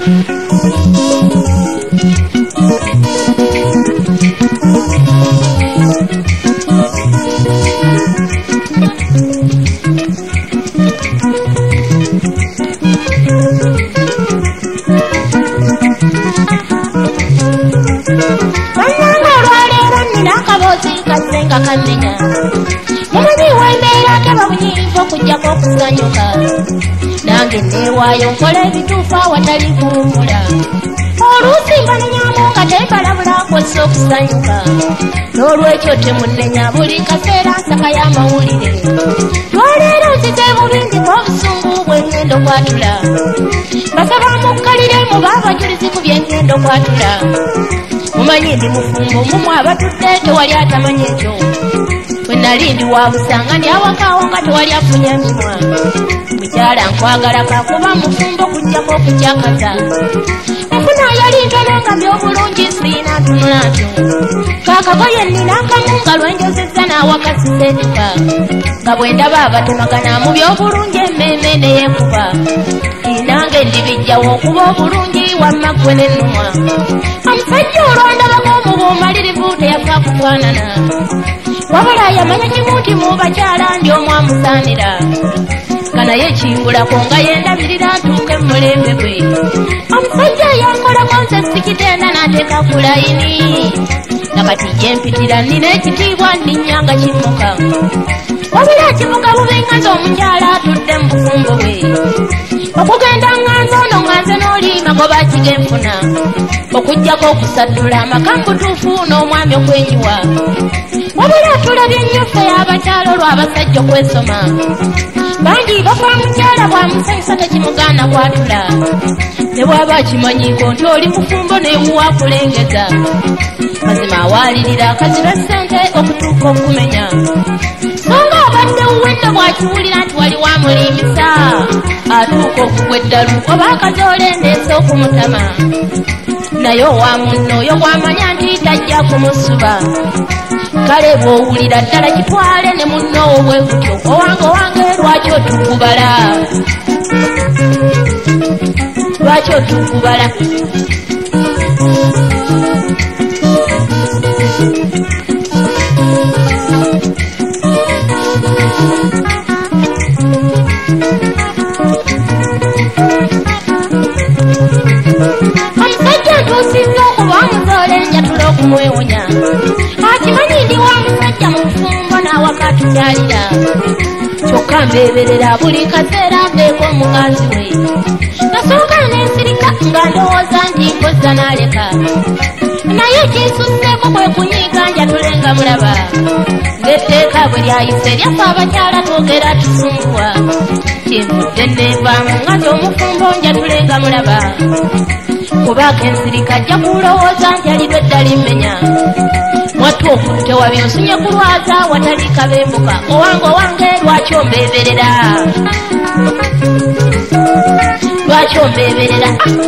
Kamenya Mumani wembeera taba bunyiivu okujjako okusanyuka nange neewaayo nkole ebituufu awatali kuwummula oluusi mbanenyamu nga tembalabula nkozesa okusanyuka n'olwekyo temunnenya buli kaseera nsaka y'amawulire lwaleero nzize mu bingi ng'obusungu bw'engendo kwatula basaba mukkalire mu baabajulizi ku by'engendo kwatula mumanyi ndi mufumbo mumwe abatudde tewali atamanyi ekyo bwe nali ndi wa busanga ndi awakaawo nga tewali afunye mimwa mukyala nkwagala kakuba mufumbo kujjako okukyakaza enfuna yali ntono nga by'obulungi siina ntunula ntyo kaakagoye nnina akamu nga lwenjozezza n'awakasiseetuka nga bwe ndaba abatemagana mu by'obulungi emmeeme neyeekuba nange ndibijjawo okuba obulungi wamma ggwe n'ennumwa omusajja olwandabako mu bumalirivu teyafa kufaanana wabula yamanya kimu nti mu bakyala ndi omwamusaanira kanaye kingulako nga yendabirira ntuuke mu mulembe gwe omusajja yankolako nze sikitenda n'ateeka ku layini nakati gyempitira nnina ekitiibwa nninnyanga kimuka wabula kimuka bubi nga nze omukyala atudde mu bufumbo bwe okugenda nganze ono nganze n'oli magoba kigenfuna okujjako okusaddula amaka mbutuufu n'omwami okwenyiwa wabula tulabye nnyo ffe y'abakyala olw'abasajja okwesoma bangi bafa mukyala bwamusanyusa tekimugaana kwatula ne bw'aba akimanyiko nti oli mufumbo neewuwa kulengeza mazima awaalirira akaziba ssente okutuuka okumenya so nga abadde wuwedde bw'akiwulira nti wali wamulimbisa atuuka okugwa eddalu oba akazoole ndeese okumutama naye owa munno oyo gw'amanya nti tajja kumusuba kale bw'owulira ddala kitwale ne munnoowo bwe gutyo owange lwaki otugubala lwaki otugubala omusajja ntuusizza okuba omuzoole njatula okumwewonya akimanyi ndi wa musajja mu nfumbo n'awaka tukyalira kyokka mbeeberera buli kaseera mbeeko omukazi we nasooka n'ensirika nga ndowooza nti nkozza n'aleka naye kinsusseeko kwe kunyiiga njatule nga mulaba ng'etteeka bwe lyayise lyaffe abakyala twogera tusunguwa kyenvudde neevaamu nga nti omufumbo njatule nga mulaba kubaako ensirika ajja kulowooza nti alidwe eddali mmenya mwattu okutte wabi osunye kulwaza watali kabembuka owange lwaki ombeeberera lwaki ombeeberera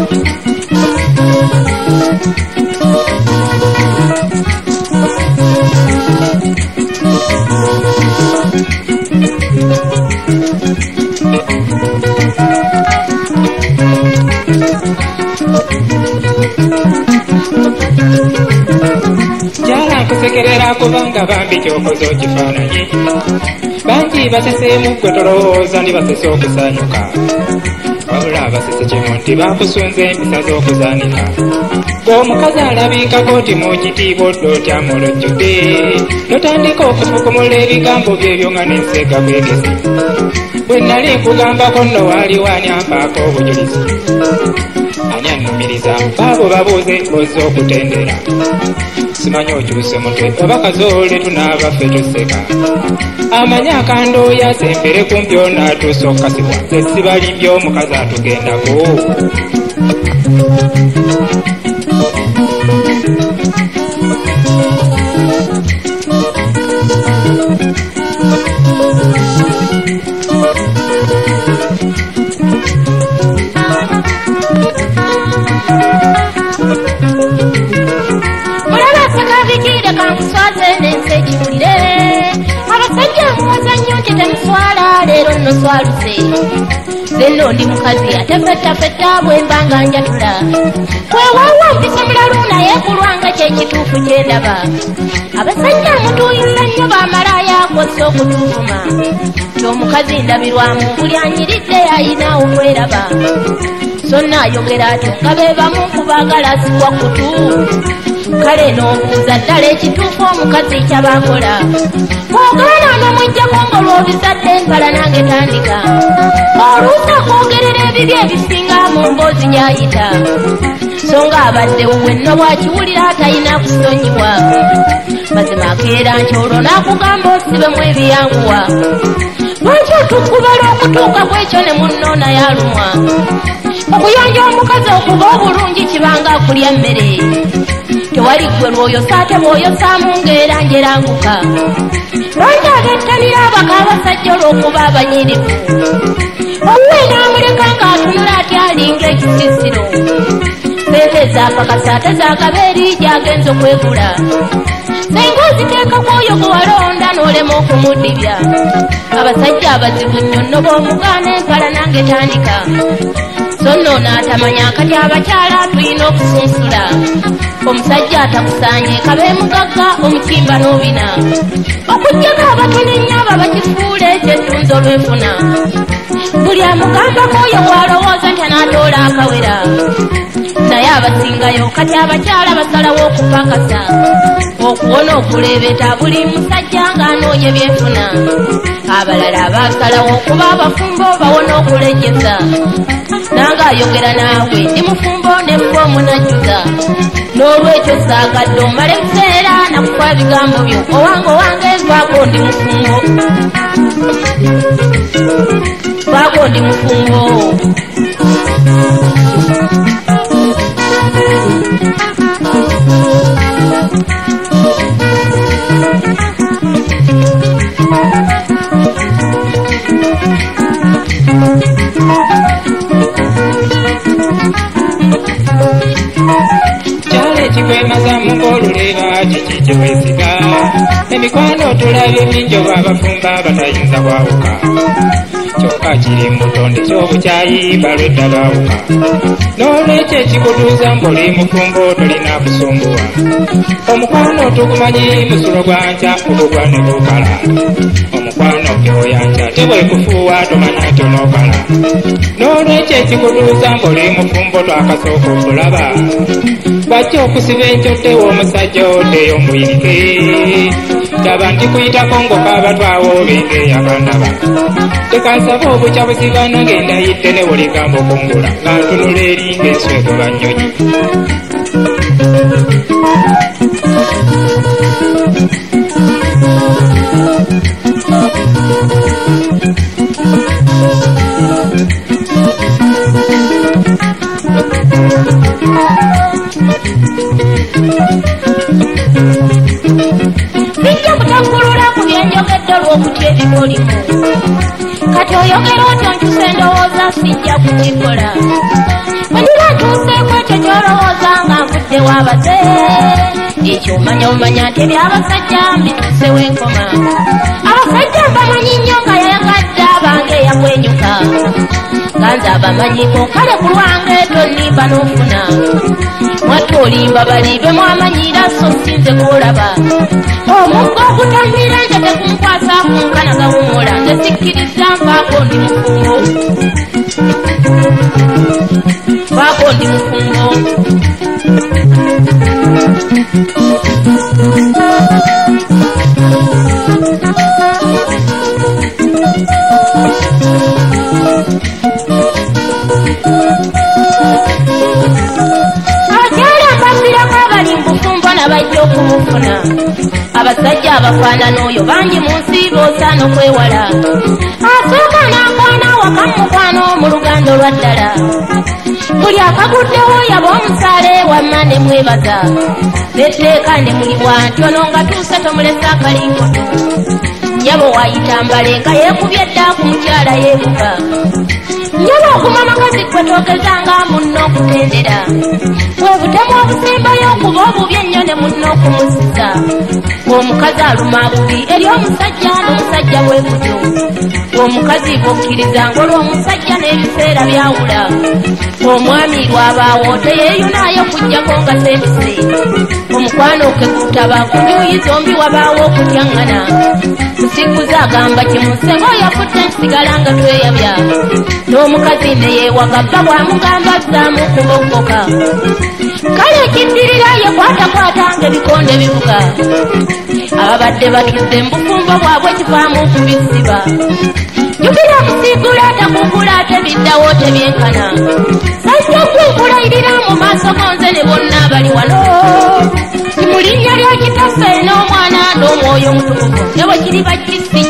Jala kusekerera kubanga bambi kyokoze okifaananyi bangi baseseemu gwe tolowooza ni basese okusanyuka wabula abasese kimu nti bakusunza empisa z'okuzaanika ng'omukazi alabikako nti mu kitiibwa odda otya mulojjudde notandika okufukumula ebigambo byebyo nga n'enseega bwegezi bwe nali nkugambako nno waali waanyambaako obujulizi ani annumiriza baabo babuuze ozza okutendera simanyi okyuse mutwe oba kazoole tunaaba ffe tuseka amanyi akandooya sembere kumpi ono atuuse okukasibwa ze sibalimbye omukazi atugendako abasajja muwazannyo nti temuswala leero nno swaluse Zenno ndi mukazi atefettafetta bwe mbanga njatula weewaawo mpise mulalu naye kulwanga kyekituufu kyendaba abasajja mutuyisa nnyo bamalaaya akosse okutuvuma ky'omukazi ndabirwamu buli anyiridde yayina okweraba so naayogera atyo nga be bamu kubaagala asigwa kutu kale n'obuuza ddala ekituufu omukazi kyabakola bw'ogaana n'omwijjako ng'olw'obizadde mpala nange tandika oluusi akwogerera ebibi ebisinga mu mboozi gy'ayita so ng'abadde wuwe nno bw'akiwulira atalina kusonyiwa mazima akeera nkyolwo n'akugamba osibemu ebiyanguwa lwaki otukubala okutuuka ku ekyo ne munno naye alumwa okuyonja omukazi okuba obulungi kibanga akulya emmere tewali ggwe lw'oyosa ate bw'oyosaamu ng'era njeranguka lwaki agettanira abaka abasajja olw'okuba abanyirivu owuwe n'amuleka ng'atunula ati alinga ekisisiro sente zaakakasa ate zaakabeeri gy'agenza okwegula senga oziteeka kw'oyo gwe walonda n'olema okumudibya abasajja abazibu nnyo nno b'omugaana empala nange tandika so nno n'atamanya akati abakyala tulina okusunsula omusajja atakusaanye kabe mugagga omukimba n'obina okujjako abatono ennyo abo bakifuula ekyettunzi olw'enfuna buli amugambako oyo bw'alowooza nti anaatoola akawera naye abasingayo kati abakyala basalawo okupakasa okuwona okuleebeta buli musajja ng'anoonya byenfuna abalala baasalawo okuba abafumbo bawona okulejjeza nange ayogera naawe ndi mufumbo ne ffe omunajjuza n'olwekyo saagadde omale buseera nakufa bigambo byo owange vaako ndi mufumbo vaako ndi mufumbo ekikwemazamu ng'oluleeba kiki kyewesiga emikwano tulabye mingi olwa abafumba batayinza kwawuka kyokka kiri mu butonde ky'obukyayi balwedda baawuka n'olwekyo ekikutuuza mbuli mufumbo tolina kusumbuwa omukwano tugumanyi musulo gwa nkya ogugwa ne gukala omukwano gyoyanja tebwekufuuwa tomanya tonookala n'olwekyo ekikutuuza mbuli mufumbo twakasooka okulaba bajja okusiba encyotte w'omusajja oteyo muyirike daba nti kuyitako ng'okabatwawo bengeeyabandaba tekansaba obukya busibano ng'endayidde ne buligambo kungula nga ntunula eri ng'enswego bannyonyi bijja kutangulula ku byenjogedde olw'okutya ebikolimu kati oyogera otyo nkyusa endowooza sijja kukikola bwe ndiba ntuuseeko ekyo ky'olowooza nga nvudde w'abaze ekyo omanya nti ebyabasajja mbituusewo enkoma abasajja mbamanyi nnyo nga yayagadde abange eyakwenyuka nga nze abamanyiko kale ku lwange tonnimba n'ofuna mwate olimba balibe mwamanyira so sinze kuolaba omuggo ogutambira nze tekunkwasa kunkana gawummula nze sikkiriza nfaako ndi mufumbo faako ndi mufumbo bajja okumufuna abasajja abafaanana oyo bangi mu nsi b'osaana okwewala asooka n'akwana waka mukwano mu luganda olwa ddala buli akaguddewo yaba omusaale wamma ne mwebaza netteeka ne muliwa ntono nga tuuse tomulesa akalingoto nyabo waayitambale nga yeekubye dda ku mukyala yeebuka Nyaba okuma amakazi gwe toogezanga munno okutendera bwe butemu obusembayo okuba obubi ennyo ne munno okumusiza omukazi aluma bubi eri omusajja n'omusajja bwe kutyo omukazi bw'okkiriza ng'olw'omusajja n'ebiseera byawula omwami lwabaawo teyeeyunaayo okuggyako nga seebise omukwano ke gutaba ku njuyi zombi wabaawo okutyaŋŋana musiguza agamba kimusenga oyafudde nsigala nga tweyabya n'omukazi ne yeewagabba bw'amugamba azzaamu okubogoka kale ekiddirira ye kwatakwatanga ebikonde bivuga ababadde batudde mu bufumbo bwabwe kivaamu okubisiba jukira musiigula atakugula ate biddawo tebyenkana sajja kwenkulayirira mu maaso gonze ne bonna abali wano mu linnya lya kitaffe n'omwana n'omwoyo omutukuvu ne bwe kiri bakisi